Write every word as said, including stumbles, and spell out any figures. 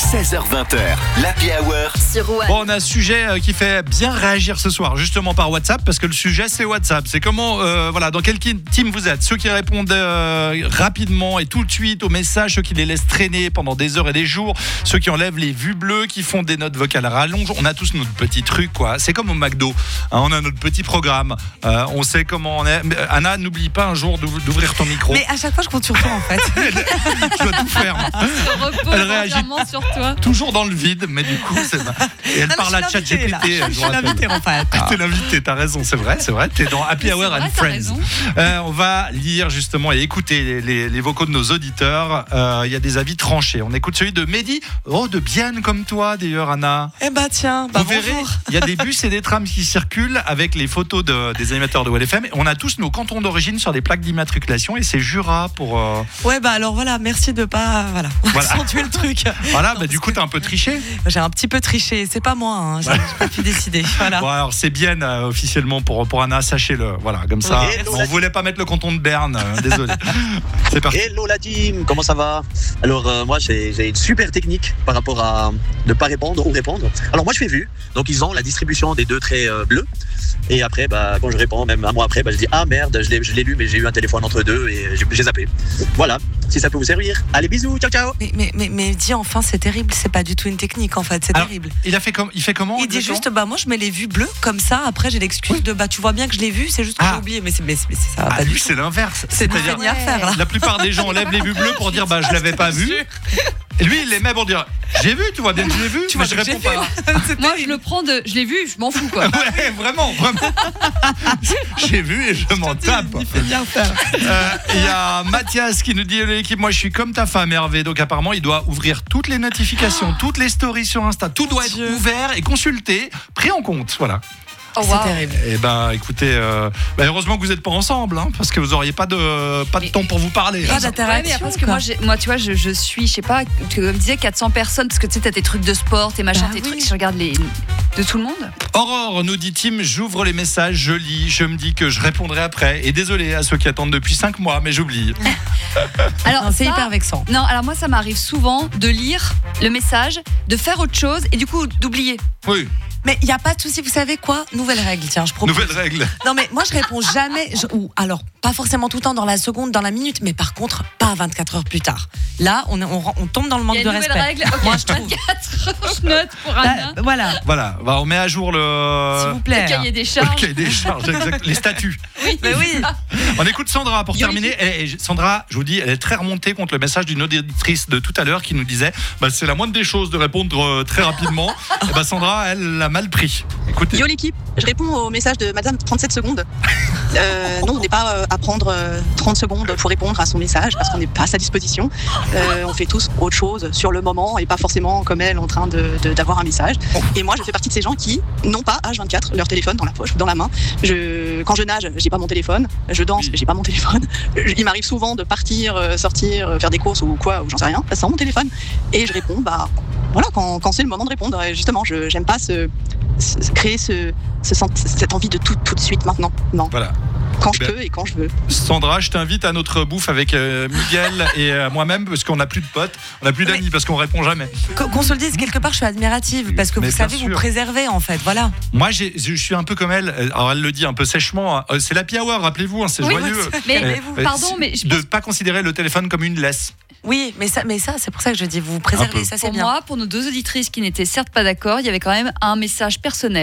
seize heures vingt, l'Happy Hour sur One. Bon, on a un sujet euh, qui fait bien réagir ce soir, justement par WhatsApp, parce que le sujet c'est WhatsApp. C'est comment, euh, voilà, dans quel team vous êtes. Ceux qui répondent euh, rapidement et tout de suite aux messages, ceux qui les laissent traîner pendant des heures et des jours, ceux qui enlèvent les vues bleues, qui font des notes vocales à rallonge. On a tous notre petit truc, quoi. C'est comme au McDo, hein, on a notre petit programme. Euh, on sait comment on est. Anna, n'oublie pas un jour d'ouvrir ton micro. Mais à chaque fois, je compte sur toi, en fait. Je dois tout faire. Se repose Elle réagit entièrement sur toi. toujours dans le vide, mais du coup, c'est... Et elle Non, parle mais à je suis ChatGPT. l'invitée, là. je Je vous suis rappelle. l'invitée, en fait. Ah, t'es l'invité, t'as raison, c'est vrai, c'est vrai. T'es dans Happy C'est Hour vrai, and t'as Friends. raison. Euh, on va lire justement et écouter les, les, les vocaux de nos auditeurs. Euh, Il y a des avis tranchés. On écoute celui de Mehdi. Oh, de bien comme toi, d'ailleurs, Anna. Eh bah tiens, bah Vous verrez, bonjour. il y a des bus et des trams qui circulent avec les photos de, des animateurs de W L F M. On a tous nos cantons d'origine sur des plaques d'immatriculation et c'est Jura pour. Euh... Ouais, bah alors voilà, merci de pas voilà, Voilà. accentuer le truc. Voilà, Non, bah, du parce coup, que t'as un peu triché. J'ai un petit peu triché, c'est pas moi, hein, j'ai Ouais. j'ai pas pu décider. Voilà. Bon, alors c'est bien euh, officiellement pour, pour Anna, sachez-le. Voilà, comme ça. Oui. On voulait pas mettre le canton de Berne, euh, désolé. C'est parti. Hello la team, comment ça va? Alors euh, moi j'ai j'ai une super technique par rapport à ne pas répondre ou répondre. Alors moi je fais vu, donc ils ont la distribution des deux traits euh, bleus. Et après bah, quand je réponds, même un mois après, bah, je dis ah merde, je l'ai, je l'ai lu mais j'ai eu un téléphone entre deux et j'ai, j'ai zappé. Voilà, si ça peut vous servir. Allez bisous, ciao ciao. Mais, mais, mais, mais dis enfin, c'est terrible, c'est pas du tout une technique en fait, c'est Alors, terrible. Il a fait comme, il fait comment Il dit exactement juste, bah moi je mets les vues bleues, comme ça, après j'ai l'excuse de, bah tu vois bien que je l'ai vu, c'est juste que Ah. j'ai oublié, mais, c'est, mais, c'est- mais c'est- ça va Ah, pas du lui, tout. c'est l'inverse. C'est du C'est-à-dire, feignaire faire là. la plupart des gens enlèvent les vues bleues pour dire bah je l'avais pas vu. Et lui, il les met pour dire j'ai vu, tu vois bien que je l'ai vu, Tu mais vois je que réponds j'ai pas. C'est Moi, terrible. je le prends de. Je l'ai vu, je m'en fous, quoi. Ouais, vraiment, vraiment. J'ai vu et je m'en tape. Il fait bien faire. Euh, Il y a Mathias qui nous dit l'équipe, moi je suis comme ta femme Hervé, donc apparemment il doit ouvrir toutes les notifications, toutes les stories sur Insta, tout doit être Dieu. ouvert et consulté, pris en compte, voilà. Oh, C'est wow. terrible. Et ben écoutez, euh, bah, heureusement que vous n'êtes pas ensemble, hein, parce que vous auriez pas de pas de Mais- temps pour vous parler. Pas hein. Ouais, d'interaction. mais parce que quoi. moi, j'ai- moi, tu vois, je, je suis, je sais pas, tu me disais quatre cents personnes, parce que tu sais, t'as tes trucs de sport, tes machins, Bah tes oui. trucs, je regarde les. De tout le monde. Aurore nous dit Tim, j'ouvre les messages, je lis, je me dis que je répondrai après. Et désolé à ceux qui attendent depuis cinq mois, mais j'oublie. Alors, Non, c'est ça- hyper vexant. Non, alors moi, ça m'arrive souvent de lire le message, de faire autre chose et du coup d'oublier. Oui, Mais il n'y a pas de souci, vous savez quoi? Nouvelle règle, tiens, je propose. nouvelle règle. Non mais moi je réponds jamais, je- ou alors pas forcément tout le temps dans la seconde, dans la minute, mais par contre pas vingt-quatre heures plus tard. Là on, est- on, on tombe dans le manque Il y de a une respect. nouvelle règle. Ok, Moi, je trouve. vingt-quatre heures, je note pour Là, Anna. voilà, Voilà, bah, on met à jour le. s'il vous plaît. Le cahier des le charges. cahier des charges, exact. Les statuts. Oui, Mais oui. On écoute Sandra pour Yo, terminer. Et, et Sandra, je vous dis, elle est très remontée contre le message d'une auditrice de tout à l'heure qui nous disait bah, c'est la moindre des choses de répondre euh, très rapidement. Et bah, Sandra, elle l'a mal pris. Écoutez. Yo l'équipe, je réponds au message de Madame trente-sept secondes. Euh, non, on n'est pas euh, à prendre euh, trente secondes pour répondre à son message parce qu'on n'est pas à sa disposition. Euh, on fait tous autre chose sur le moment et pas forcément comme elle en train de, de- d'avoir un message. Et moi, je fais partie de ces gens qui n'ont pas H vingt-quatre leur téléphone dans la poche, dans la main. Je, quand je nage, j'ai pas mon téléphone. Je danse, Oui. j'ai pas mon téléphone. Il m'arrive souvent de partir, euh, sortir, euh, faire des courses ou quoi, ou j'en sais rien, sans mon téléphone. Et je réponds, bah voilà, quand, quand c'est le moment de répondre. Et justement, je j'aime pas ce, ce- créer ce, ce sent- cette envie de tout tout de suite maintenant. Non, Voilà. quand Eh je ben, peux et quand je veux. Sandra, je t'invite à notre bouffe avec euh, Miguel et euh, moi-même parce qu'on n'a plus de potes, on n'a plus Mais- d'amis parce qu'on répond jamais. Qu'on qu'on se le dise, quelque part je suis admirative parce que Mais vous bien savez sûr. vous préserver en fait, voilà. Moi, j'ai- je suis un peu comme elle. Alors, elle le dit un peu sèchement. euh, C'est l'happy hour, rappelez-vous, hein, c'est Oui, joyeux. Mais Calmez-vous. Euh, pardon, c'est- mais je de pense ne pas considérer le téléphone comme une laisse. Oui, mais ça, mais ça c'est pour ça que je dis vous vous Un peu. préservez, ça c'est pour bien. moi, pour nos deux auditrices qui n'étaient certes pas d'accord, il y avait quand même un message personnel.